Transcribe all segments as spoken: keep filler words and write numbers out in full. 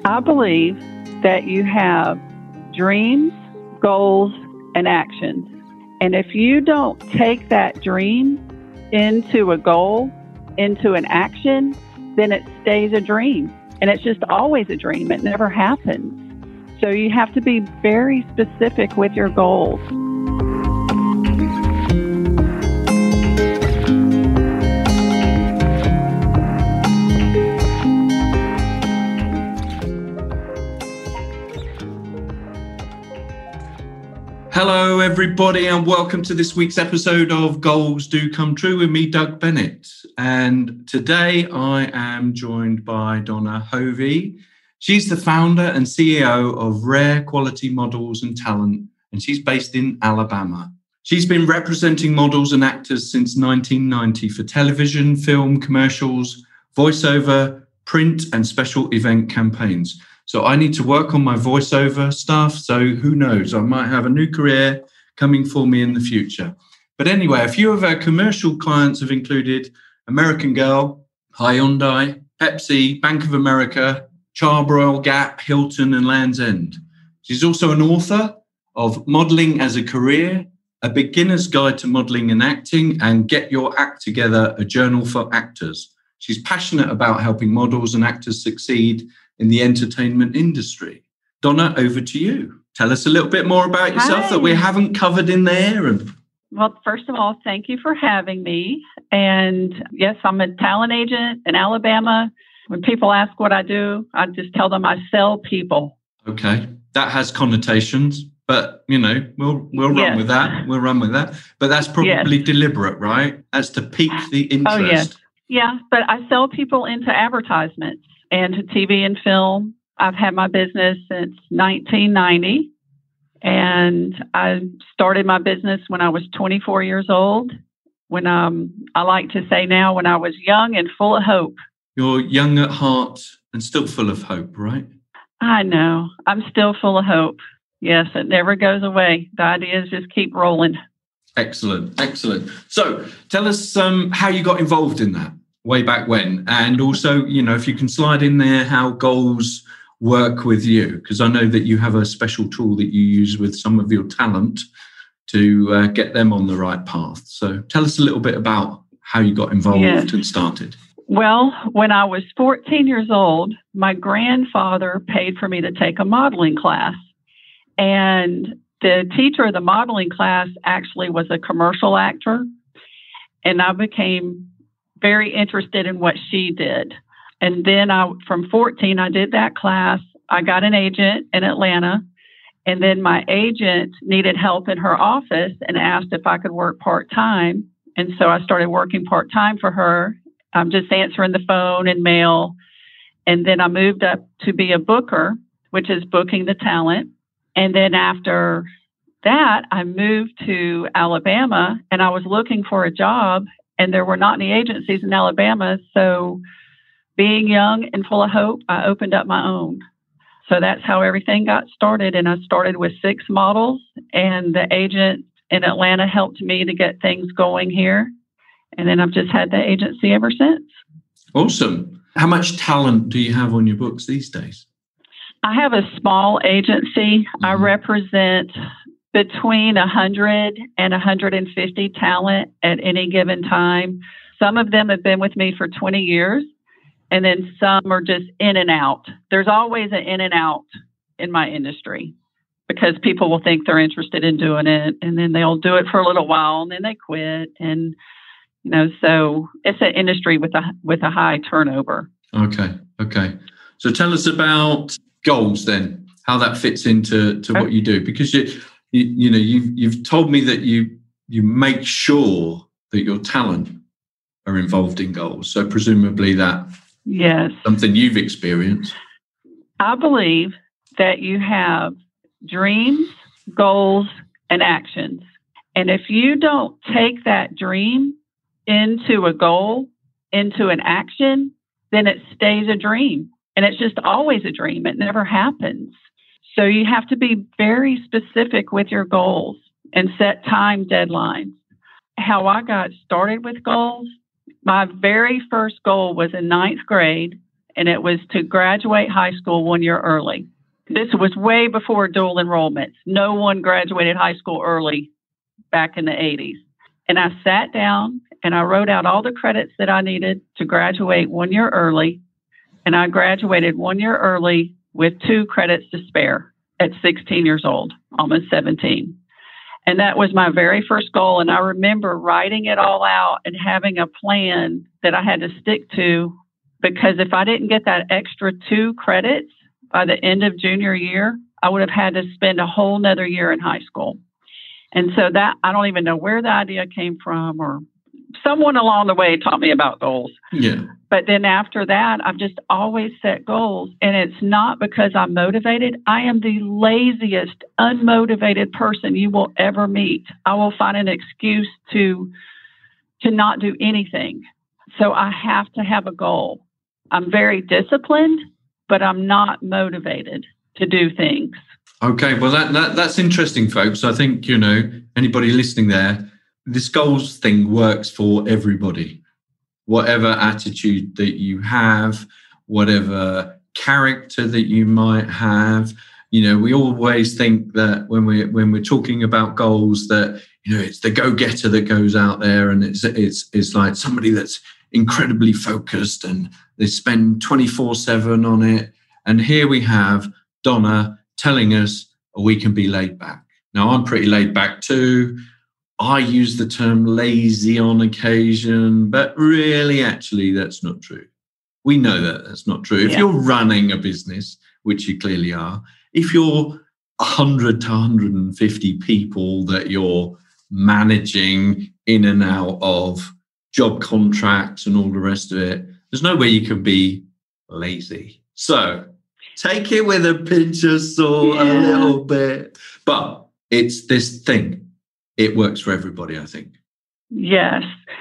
I believe that you have dreams, goals, and actions. And if you don't take that dream into a goal, into an action, then it stays a dream. And it's just always a dream. It never happens. So you have to be very specific with your goals. Hello, everybody, and welcome to this week's episode of Goals Do Come True with me, Doug Bennett. And today I am joined by Donna Hovey. She's the founder and C E O of Rare Quality Models and Talent, and she's based in Alabama. She's been representing models and actors since nineteen ninety for television, film, commercials, voiceover, print, and special event campaigns. So I need to work on my voiceover stuff. So who knows, I might have a new career coming for me in the future. But anyway, a few of our commercial clients have included American Girl, Hyundai, Pepsi, Bank of America, Charbroil, Gap, Hilton, and Land's End. She's also an author of Modeling as a Career, A Beginner's Guide to Modeling and Acting, and Get Your Act Together, a journal for actors. She's passionate about helping models and actors succeed in the entertainment industry. Donna, over to you. Tell us a little bit more about yourself Hi. that we haven't covered in there. And Well, first of all, thank you for having me. And yes, I'm a talent agent in Alabama. When people ask what I do, I just tell them I sell people. Okay, that has connotations, but you know, we'll we'll run Yes. with that. We'll run with that. But that's probably Yes. deliberate, right? That's to pique the interest. Oh, yes. Yeah, but I sell people into advertisements and to T V and film. I've had my business since nineteen ninety, and I started my business when I was twenty-four years old. When um, I like to say now, when I was young and full of hope. You're young at heart and still full of hope, right? I know. I'm still full of hope. Yes, it never goes away. The ideas just keep rolling. Excellent, excellent. So tell us um, how you got involved in that way back when. And also, you know, if you can slide in there how goals work with you, because I know that you have a special tool that you use with some of your talent to uh, get them on the right path. So tell us a little bit about how you got involved Yes. and started. Well, when I was fourteen years old, my grandfather paid for me to take a modeling class. And the teacher of the modeling class actually was a commercial actor. And I became very interested in what she did. And then I, from fourteen, I did that class. I got an agent in Atlanta. And then my agent needed help in her office and asked if I could work part-time. And so I started working part-time for her. I'm just answering the phone and mail. And then I moved up to be a booker, which is booking the talent. And then after that, I moved to Alabama and I was looking for a job and there were not any agencies in Alabama. So being young and full of hope, I opened up my own. So that's how everything got started. And I started with six models and the agent in Atlanta helped me to get things going here. And then I've just had the agency ever since. Awesome. How much talent do you have on your books these days? I have a small agency. Mm-hmm. I represent between one hundred and one hundred fifty talent at any given time. Some of them have been with me for twenty years, and then some are just in and out. There's always an in and out in my industry because people will think they're interested in doing it, and then they'll do it for a little while, and then they quit. And you know, so it's an industry with a with a high turnover. Okay, okay. So tell us about goals then, how that fits into to what you do, because you you, you know you've you've told me that you you make sure that your talent are involved in goals. So presumably that yes, something you've experienced. I believe that you have dreams, goals, and actions, and if you don't take that dream into a goal, into an action, then it stays a dream. And it's just always a dream. It never happens. So you have to be very specific with your goals and set time deadlines. How I got started with goals, my very first goal was in ninth grade, and it was to graduate high school one year early. This was way before dual enrollments. No one graduated high school early back in the eighties. And I sat down and I wrote out all the credits that I needed to graduate one year early. And I graduated one year early with two credits to spare at sixteen years old, almost seventeen. And that was my very first goal. And I remember writing it all out and having a plan that I had to stick to, because if I didn't get that extra two credits by the end of junior year, I would have had to spend a whole nother year in high school. And so that, I don't even know where the idea came from, or someone along the way taught me about goals. Yeah. But then after that, I've just always set goals. And it's not because I'm motivated. I am the laziest, unmotivated person you will ever meet. I will find an excuse to, to not do anything. So I have to have a goal. I'm very disciplined, but I'm not motivated to do things. Okay, well, that, that that's interesting, folks. I think, you know, anybody listening there, this goals thing works for everybody. Whatever attitude that you have, whatever character that you might have, you know, we always think that when we when we're talking about goals, that, you know, it's the go-getter that goes out there, and it's it's it's like somebody that's incredibly focused and they spend twenty-four seven on it. And here we have Donna telling us we can be laid back. Now, I'm pretty laid back too. I use the term lazy on occasion, but really, actually, that's not true. We know that that's not true. If yeah. you're running a business, which you clearly are, if you're one hundred to one hundred fifty people that you're managing in and out of job contracts and all the rest of it, there's no way you can be lazy. So take it with a pinch of salt yeah. a little bit. But it's this thing. It works for everybody, I think. Yes.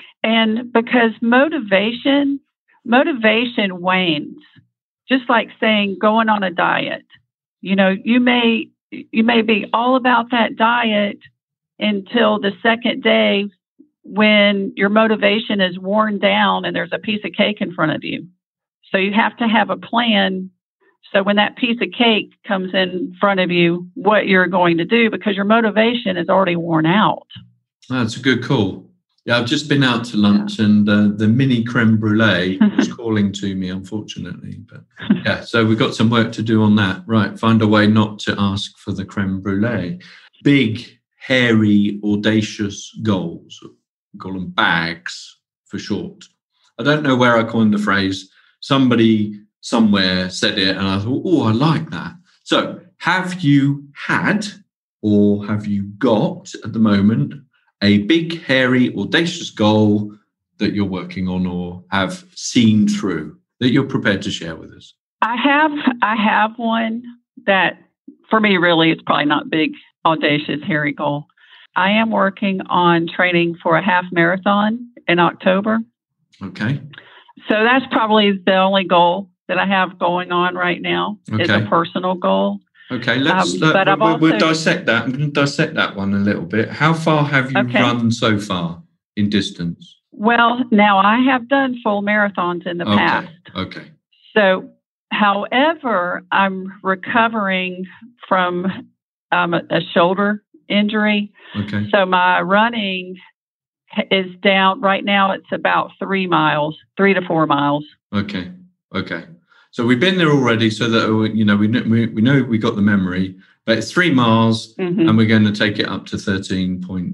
And because motivation, motivation wanes. Just like saying going on a diet. You know, you may you may be all about that diet until the second day when your motivation is worn down and there's a piece of cake in front of you. So you have to have a plan. So when that piece of cake comes in front of you, what you're going to do, because your motivation is already worn out. That's a good call. Yeah, I've just been out to lunch yeah. and uh, the mini creme brulee is calling to me, unfortunately. But yeah, so we've got some work to do on that. Right, find a way not to ask for the creme brulee. Big, hairy, audacious goals. We call them bags for short. I don't know where I coined the phrase. Somebody somewhere said it and I thought, oh, I like that. So have you had or have you got at the moment a big, hairy, audacious goal that you're working on or have seen through that you're prepared to share with us? I have, I have one that for me, really, it's probably not big, audacious, hairy goal. I am working on training for a half marathon in October. Okay. So that's probably the only goal that I have going on right now. Okay. Is a personal goal. Okay, let's um, but uh, we'll, also, we'll dissect that. I'm going to dissect that one a little bit. How far have you okay. run so far in distance? Well, now I have done full marathons in the okay. past. Okay. So, however, I'm recovering from um, a, a shoulder injury. Okay. So my running is down right now. It's about three miles, three to four miles. Okay. Okay. So we've been there already, so that, you know, we know we, we know we got the memory, but it's three miles mm-hmm. and we're going to take it up to thirteen point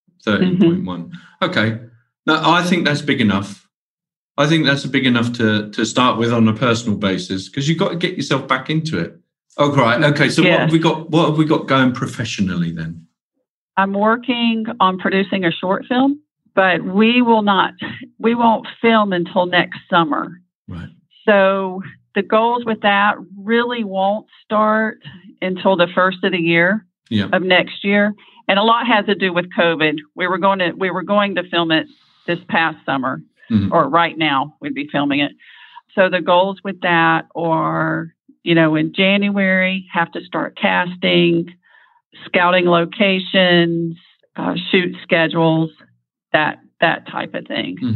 one. Mm-hmm. Okay. Now, I think that's big enough. I think that's big enough to, to start with on a personal basis, because you've got to get yourself back into it. Oh, right. Okay. So yes. what have we got? What have we got going professionally then? I'm working on producing a short film, but we will not, we won't film until next summer. Right. So the goals with that really won't start until the first of the year yeah. of next year. And a lot has to do with COVID. We were going to, we were going to film it this past summer mm-hmm. or right now we'd be filming it. So the goals with that are, you know, in January, have to start casting, scouting locations, uh, shoot schedules, that, that type of thing. Mm-hmm.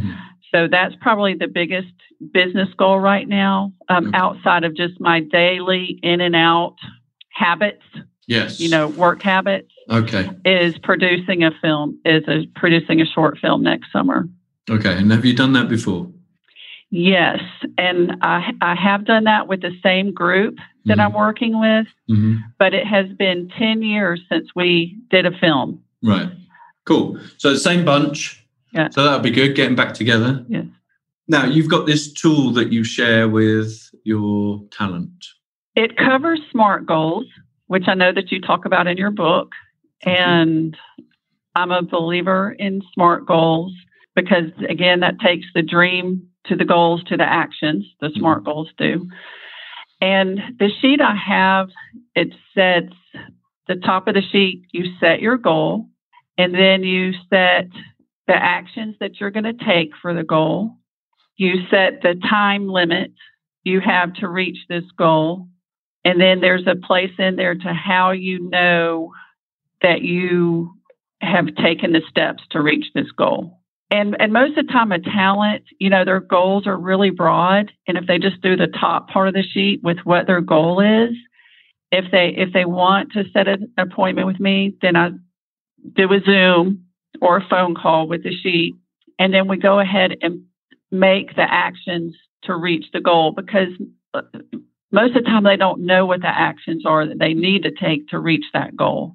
So that's probably the biggest business goal right now, um, Okay. outside of just my daily in and out habits, Yes. you know, work habits, Okay. is producing a film, is a, producing a short film next summer. Okay. And have you done that before? Yes. And I, I have done that with the same group that Mhm. I'm working with, Mm-hmm. but it has been ten years since we did a film. Right. Cool. So the same bunch. Yeah. So that would be good, getting back together. Yes. Now, you've got this tool that you share with your talent. It covers SMART goals, which I know that you talk about in your book. Thank you. And I'm a believer in SMART goals because, again, that takes the dream to the goals to the actions, the SMART goals do. And the sheet I have, it sets the top of the sheet, you set your goal, and then you set the actions that you're going to take for the goal. You set the time limit you have to reach this goal. And then there's a place in there to how you know that you have taken the steps to reach this goal. And and most of the time, a talent, you know, their goals are really broad. And if they just do the top part of the sheet with what their goal is, if they if they want to set an appointment with me, then I do a Zoom or a phone call with the sheet. And then we go ahead and make the actions to reach the goal, because most of the time they don't know what the actions are that they need to take to reach that goal.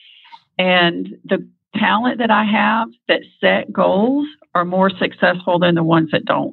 And the talent that I have that set goals are more successful than the ones that don't.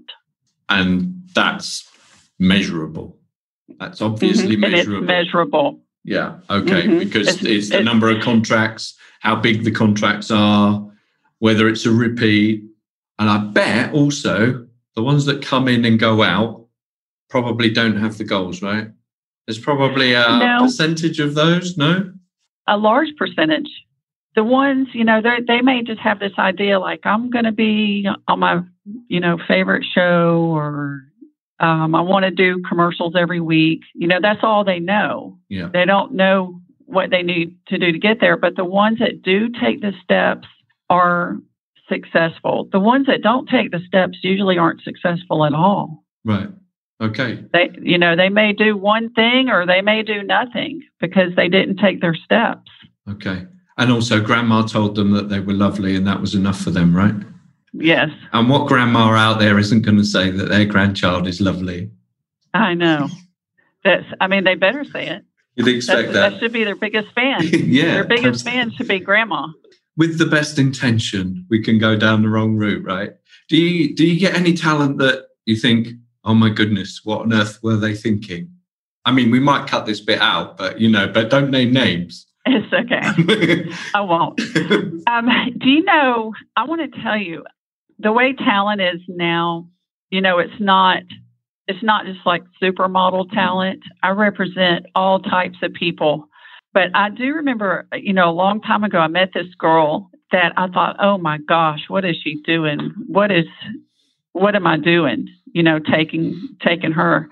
And that's measurable. That's obviously Mhm. measurable. And it's measurable. Yeah. Okay. Mhm. Because it's, It's- the it's- number of contracts, how big the contracts are, whether it's a repeat. And I bet also the ones that come in and go out probably don't have the goals, right? There's probably a No. percentage of those, no? A large percentage. The ones, you know, they they may just have this idea like, I'm going to be on my, you know, favorite show, or um, I want to do commercials every week. You know, that's all they know. Yeah. They don't know what they need to do to get there. But the ones that do take the steps are successful. The ones that don't take the steps usually aren't successful at all. Right. Okay. They, you know, they may do one thing or they may do nothing because they didn't take their steps. Okay. And also grandma told them that they were lovely and that was enough for them, right? Yes, And what grandma out there isn't going to say that their grandchild is lovely? I know. That's, I mean, they better say it. You'd expect That's, that. that should be their biggest fan. Yeah. Their biggest fan should be grandma. With the best intention, we can go down the wrong route, right? Do you do you get any talent that you think, oh my goodness, what on earth were they thinking? I mean, we might cut this bit out, but you know, but don't name names. It's okay. I won't. Um, do you know, I want to tell you, the way talent is now, you know, it's not, it's not just like supermodel talent. I represent all types of people. But I do remember, you know, a long time ago, I met this girl that I thought, oh my gosh, what is she doing? What is, what am I doing? You know, taking, taking her.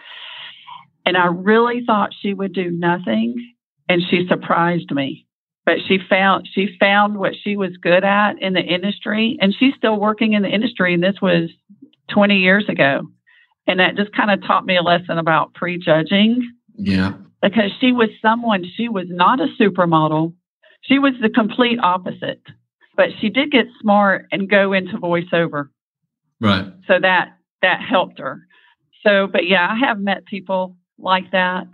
And I really thought she would do nothing. And she surprised me. But she found, she found what she was good at in the industry. And she's still working in the industry. And this was twenty years ago. And that just kind of taught me a lesson about prejudging. Yeah. Because she was someone, she was not a supermodel. She was the complete opposite. But she did get smart and go into voiceover. Right. So that that helped her. So, but yeah, I have met people like that.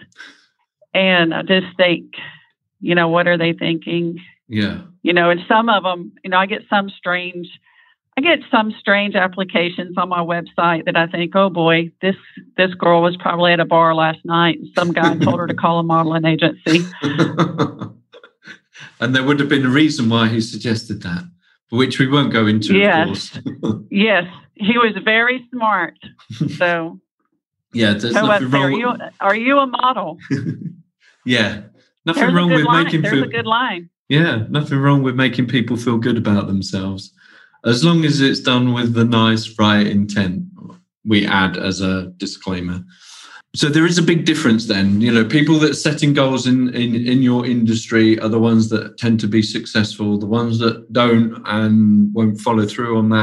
And I just think, you know, what are they thinking? Yeah. You know, and some of them, you know, I get some strange, I get some strange applications on my website that I think, oh boy, this this girl was probably at a bar last night and some guy told her to call a modeling agency. And there would have been a reason why he suggested that, which we won't go into, Yes. of course. Yes, he was very smart. So, Yeah, there's so nothing up there, wrong are you, with... are you a model? Yeah. Nothing There's wrong a good with line. making There's feel... a good line. Yeah, nothing wrong with making people feel good about themselves. As long as it's done with the nice, right intent, we add as a disclaimer. So there is a big difference then. You know, people that are setting goals in, in, in your industry are the ones that tend to be successful. The ones that don't and won't follow through on that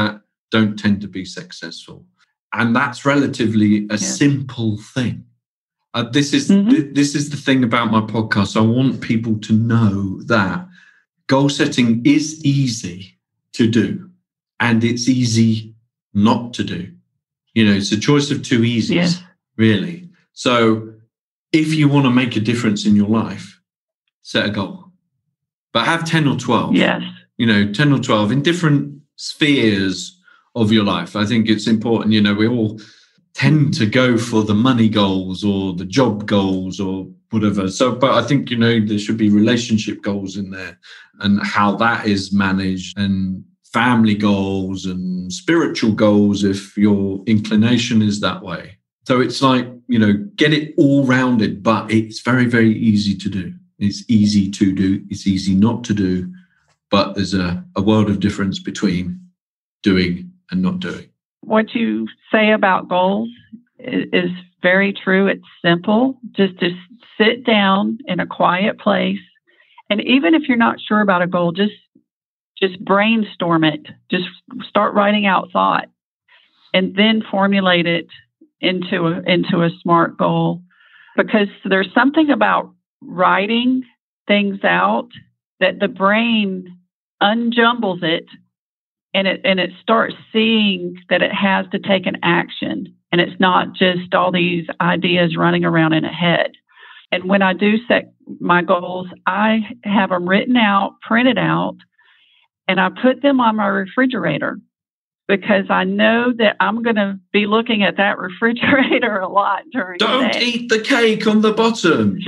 don't tend to be successful. And that's relatively a yeah. simple thing. Uh, this is mm-hmm. th- this is the thing about my podcast. I want people to know that goal setting is easy to do, and it's easy not to do. You know, it's a choice of two easies, yes. really. So if you want to make a difference in your life, set a goal. But have ten or twelve. Yes. You know, ten or twelve in different spheres of your life. I think it's important. You know, we all tend to go for the money goals or the job goals or whatever. So, but I think, you know, there should be relationship goals in there and how that is managed, and family goals and spiritual goals if your inclination is that way. So it's like, you know, get it all rounded, but it's very, very easy to do. It's easy to do. It's easy not to do. But there's a, a world of difference between doing and not doing. What you say about goals is, is very true. It's simple. Just to sit down in a quiet place. And even if you're not sure about a goal, just just brainstorm it. Just start writing out thought and then formulate it into a, into a SMART goal. Because there's something about writing things out that the brain unjumbles it and it and it starts seeing that it has to take an action, and it's not just all these ideas running around in a head. And when I do set my goals, I have them written out, printed out, and I put them on my refrigerator because I know that I'm going to be looking at that refrigerator a lot during Don't the day. Don't eat the cake on the bottom.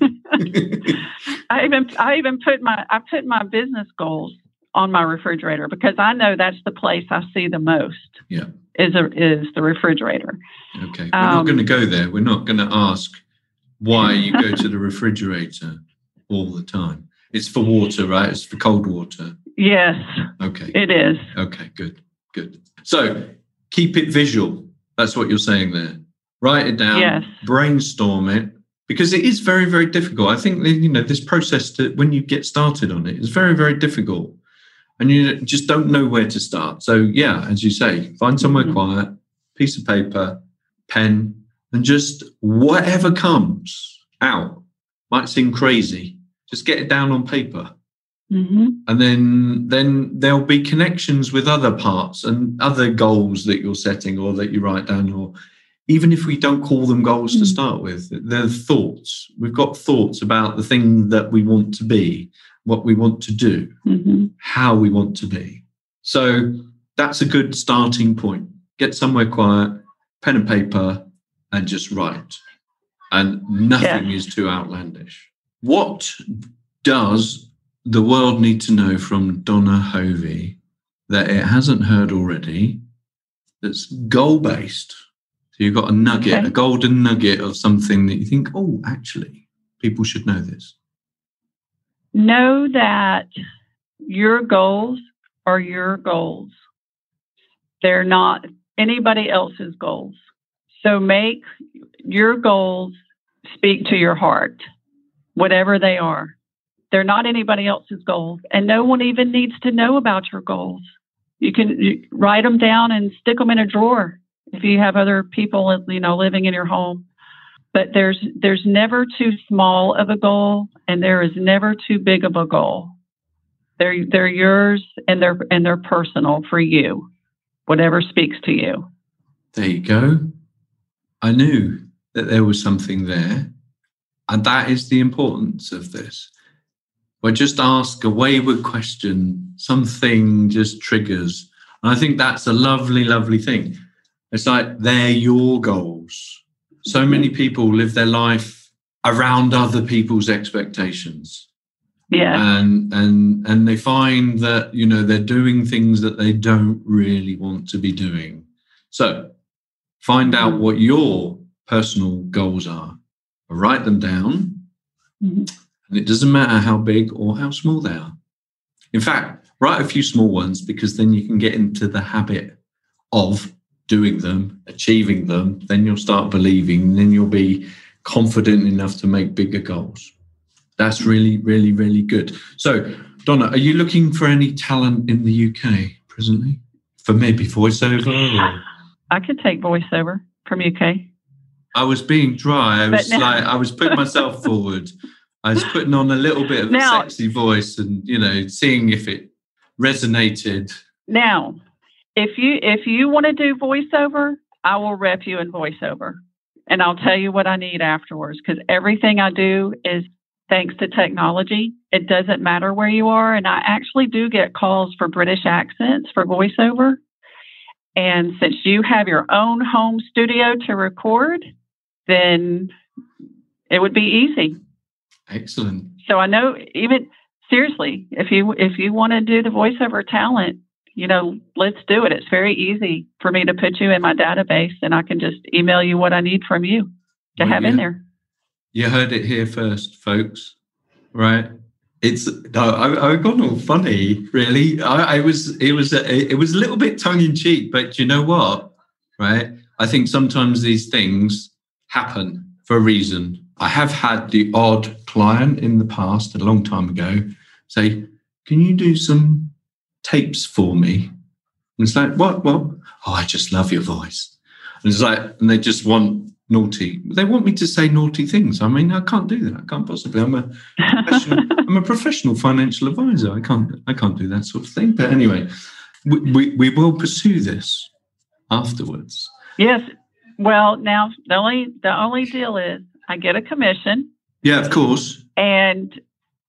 I even I even put my I put my business goals on my refrigerator because I know that's the place I see the most. Yeah, is a, is the refrigerator. Okay, we're um, not going to go there. We're not going to ask why you go to the refrigerator all the time. It's for water, right? It's for cold water. Yes. Okay. It is. Okay. Good. Good. So keep it visual. That's what you're saying there. Write it down. Yes. Brainstorm it. Because it is very, very difficult. I think, you know, this process to, when you get started on it is very, very difficult. And you just don't know where to start. So, yeah, as you say, find somewhere mm-hmm. quiet, piece of paper, pen, and just whatever comes out. Might seem crazy. Just get it down on paper. Mm-hmm. And then, then there'll be connections with other parts and other goals that you're setting or that you write down, or even if we don't call them goals mm-hmm. to start with, they're thoughts. We've got thoughts about the thing that we want to be, what we want to do, mm-hmm. how we want to be. So that's a good starting point. Get somewhere quiet, pen and paper, and just write. And nothing yeah. is too outlandish. What does the world need to know from Donna Hovey that it hasn't heard already that's goal-based? So you've got a nugget, okay. a golden nugget of something that you think, oh, actually, people should know this. Know that your goals are your goals. They're not anybody else's goals. So make your goals speak to your heart, whatever they are. They're not anybody else's goals, and no one even needs to know about your goals. You can you write them down and stick them in a drawer if you have other people, you know, living in your home. But there's there's never too small of a goal, and there is never too big of a goal. They're they're yours, and they're and they're personal for you. Whatever speaks to you. There you go. I knew that there was something there, and that is the importance of this. Or just ask a wayward question, something just triggers. And I think that's a lovely, lovely thing. It's like they're your goals. So many people live their life around other people's expectations. Yeah. And and and they find that, you know, they're doing things that they don't really want to be doing. So find out what your personal goals are. Write them down. Mm-hmm. And it doesn't matter how big or how small they are. In fact, write a few small ones, because then you can get into the habit of doing them, achieving them. Then you'll start believing, then you'll be confident enough to make bigger goals. That's really, really, really good. So, Donna, are you looking for any talent in the U K presently? for maybe voiceover? Or? I could take voiceover from U K. I was being dry. I was now, like, I was putting myself forward. I was putting on a little bit of now, a sexy voice, and you know, seeing if it resonated. Now, if you if you want to do voiceover, I will rep you in voiceover, and I'll tell you what I need afterwards. Because everything I do is thanks to technology. It doesn't matter where you are, and I actually do get calls for British accents for voiceover. And since you have your own home studio to record, then it would be easy. Excellent. So I know, even seriously, if you if you want to do the voiceover talent, you know, let's do it. It's very easy for me to put you in my database, and I can just email you what I need from you to well, have yeah. in there. You heard it here first, folks. Right? It's no, I, I got all funny. Really, I, I was. It was. A, it was a little bit tongue in cheek, but you know what? Right? I think sometimes these things happen for a reason. I have had the odd client in the past, a long time ago, say, "Can you do some tapes for me?" And it's like, "What? What? Oh, I just love your voice." And it's like, and they just want naughty. They want me to say naughty things. I mean, I can't do that. I can't possibly. I'm a professional, I'm a professional financial advisor. I can't. I can't do that sort of thing. But anyway, we we, we will pursue this afterwards. Yes. Well, now the only the only deal is I get a commission. Yeah, of course. And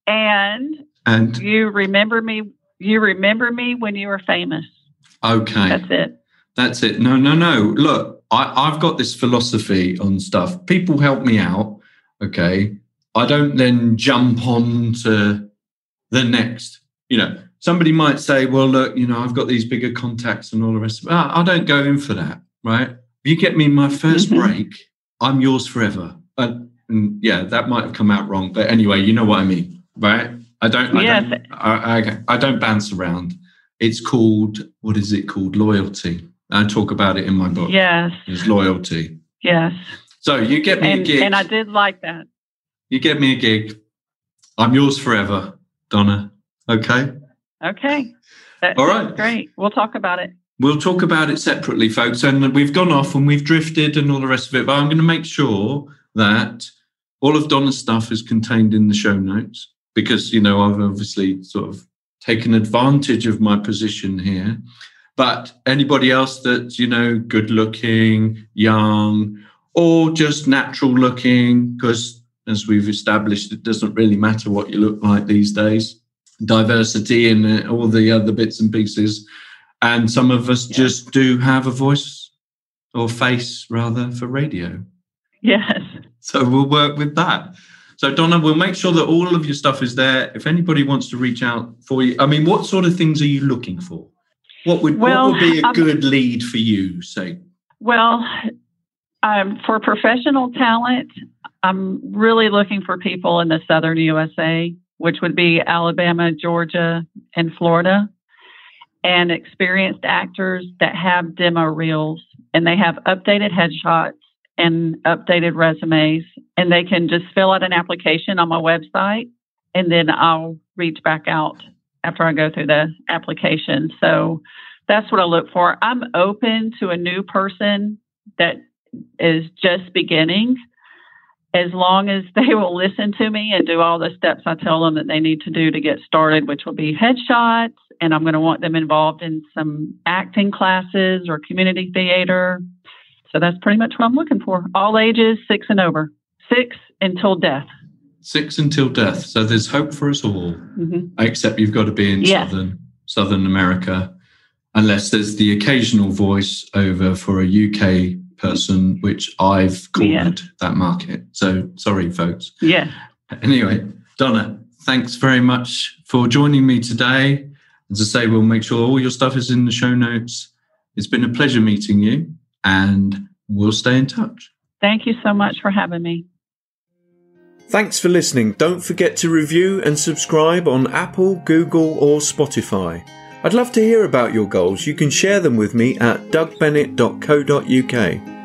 and and you remember me. You remember me when you were famous. Okay. That's it. That's it. No, no, no. Look, I, I've got this philosophy on stuff. People help me out. Okay. I don't then jump on to the next. You know, somebody might say, well, look, you know, I've got these bigger contacts and all the rest of it. I, I don't go in for that. Right. If you get me my first mm-hmm. break, I'm yours forever. And, and yeah, that might have come out wrong. But anyway, you know what I mean. Right. I don't, I, yes. don't I, I, I don't bounce around. It's called, what is it called? Loyalty. I talk about it in my book. Yes. It's loyalty. Yes. So you get me and, a gig. And I did like that. You get me a gig. I'm yours forever, Donna. Okay? Okay. That, all right. Great. We'll talk about it. We'll talk about it separately, folks. And we've gone off and we've drifted and all the rest of it. But I'm going to make sure that all of Donna's stuff is contained in the show notes because, you know, I've obviously sort of taken advantage of my position here. But anybody else that's, you know, good looking, young, or just natural looking, because as we've established, it doesn't really matter what you look like these days. Diversity and all the other bits and pieces. And some of us yeah. just do have a voice or face, rather, for radio. Yes. So we'll work with that. So, Donna, we'll make sure that all of your stuff is there. If anybody wants to reach out for you, I mean, what sort of things are you looking for? What would, well, what would be a good um, lead for you, say? Well, um, for professional talent, I'm really looking for people in the southern U S A, which would be Alabama, Georgia, and Florida, and experienced actors that have demo reels, and they have updated headshots and updated resumes, and they can just fill out an application on my website, and then I'll reach back out after I go through the application. So that's what I look for. I'm open to a new person that is just beginning, as long as they will listen to me and do all the steps I tell them that they need to do to get started, which will be headshots. And I'm going to want them involved in some acting classes or community theater. So that's pretty much what I'm looking for. All ages, six and over. Six until death. Six until death. So there's hope for us all. Mm-hmm. Except you've got to be in yes. Southern Southern America, unless there's the occasional voice over for a U K person, which I've cornered yeah. that market. So sorry, folks. Yeah. Anyway, Donna, thanks very much for joining me today. As I say, we'll make sure all your stuff is in the show notes. It's been a pleasure meeting you, and we'll stay in touch. Thank you so much for having me. Thanks for listening. Don't forget to review and subscribe on Apple, Google or Spotify. I'd love to hear about your goals. You can share them with me at doug bennett dot co dot uk.